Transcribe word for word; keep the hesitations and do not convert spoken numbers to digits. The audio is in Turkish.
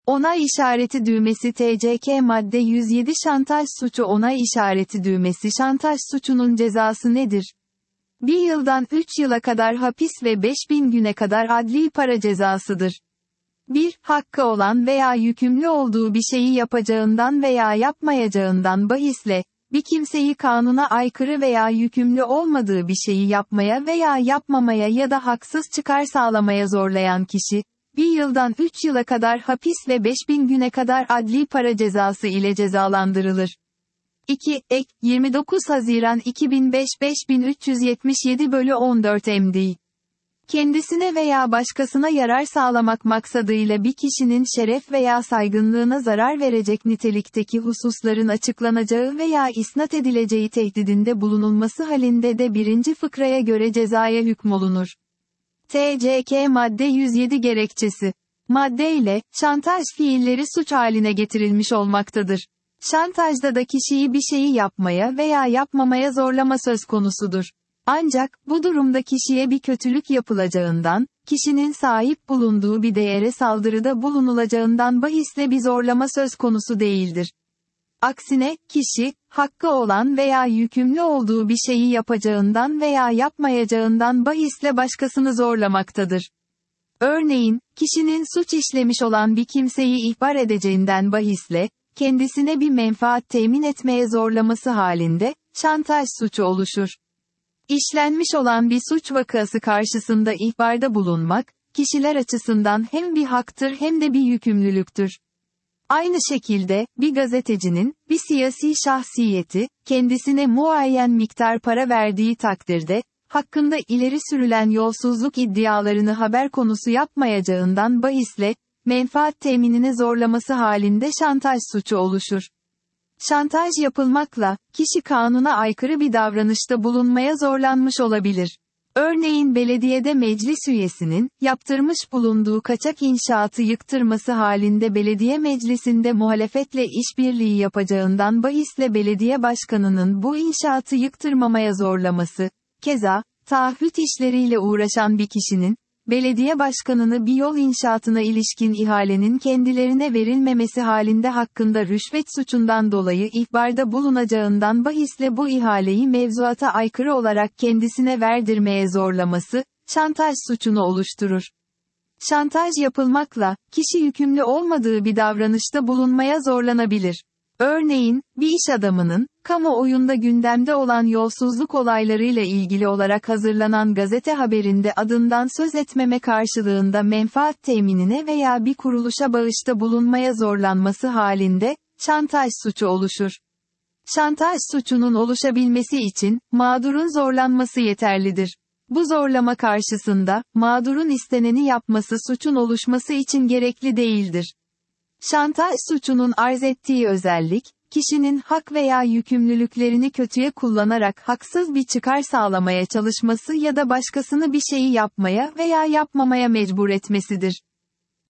Onay işareti düğmesi T C K Madde yüz yedi Şantaj suçu Onay işareti düğmesi Şantaj suçunun cezası nedir? bir yıldan üç yıla kadar hapis ve beş bin güne kadar adli para cezasıdır. bir Hakkı olan veya yükümlü olduğu bir şeyi yapacağından veya yapmayacağından bahisle, bir kimseyi kanuna aykırı veya yükümlü olmadığı bir şeyi yapmaya veya yapmamaya ya da haksız çıkar sağlamaya zorlayan kişi, bir yıldan üç yıla kadar hapis ve beş bin güne kadar adli para cezası ile cezalandırılır. iki Ek, yirmi dokuz Haziran iki bin beş beş bin üç yüz yetmiş yedi bölü on dört M D Kendisine veya başkasına yarar sağlamak maksadıyla bir kişinin şeref veya saygınlığına zarar verecek nitelikteki hususların açıklanacağı veya isnat edileceği tehdidinde bulunulması halinde de birinci fıkraya göre cezaya hükmolunur. T C K Madde yüz yedi Gerekçesi. Madde ile, şantaj fiilleri suç haline getirilmiş olmaktadır. Şantajda da kişiyi bir şeyi yapmaya veya yapmamaya zorlama söz konusudur. Ancak, bu durumda kişiye bir kötülük yapılacağından, kişinin sahip bulunduğu bir değere saldırıda bulunulacağından bahisle bir zorlama söz konusu değildir. Aksine, kişi, hakkı olan veya yükümlü olduğu bir şeyi yapacağından veya yapmayacağından bahisle başkasını zorlamaktadır. Örneğin, kişinin suç işlemiş olan bir kimseyi ihbar edeceğinden bahisle, kendisine bir menfaat temin etmeye zorlaması halinde, şantaj suçu oluşur. İşlenmiş olan bir suç vakası karşısında ihbarda bulunmak, kişiler açısından hem bir haktır hem de bir yükümlülüktür. Aynı şekilde, bir gazetecinin, bir siyasi şahsiyeti, kendisine muayyen miktar para verdiği takdirde, hakkında ileri sürülen yolsuzluk iddialarını haber konusu yapmayacağından bahisle, menfaat teminine zorlaması halinde şantaj suçu oluşur. Şantaj yapılmakla, kişi kanuna aykırı bir davranışta bulunmaya zorlanmış olabilir. Örneğin belediyede meclis üyesinin, yaptırmış bulunduğu kaçak inşaatı yıktırması halinde belediye meclisinde muhalefetle işbirliği yapacağından bahisle belediye başkanının bu inşaatı yıktırmamaya zorlaması, keza, taahhüt işleriyle uğraşan bir kişinin, belediye başkanını bir yol inşaatına ilişkin ihalenin kendilerine verilmemesi halinde hakkında rüşvet suçundan dolayı ihbarda bulunacağından bahisle bu ihaleyi mevzuata aykırı olarak kendisine verdirmeye zorlaması, şantaj suçunu oluşturur. Şantaj yapılmakla, kişi yükümlü olmadığı bir davranışta bulunmaya zorlanabilir. Örneğin, bir iş adamının, kamuoyunda gündemde olan yolsuzluk olaylarıyla ilgili olarak hazırlanan gazete haberinde adından söz etmeme karşılığında menfaat teminine veya bir kuruluşa bağışta bulunmaya zorlanması halinde, şantaj suçu oluşur. Şantaj suçunun oluşabilmesi için, mağdurun zorlanması yeterlidir. Bu zorlama karşısında, mağdurun isteneni yapması suçun oluşması için gerekli değildir. Şantaj suçunun arz ettiği özellik, kişinin hak veya yükümlülüklerini kötüye kullanarak haksız bir çıkar sağlamaya çalışması ya da başkasını bir şeyi yapmaya veya yapmamaya mecbur etmesidir.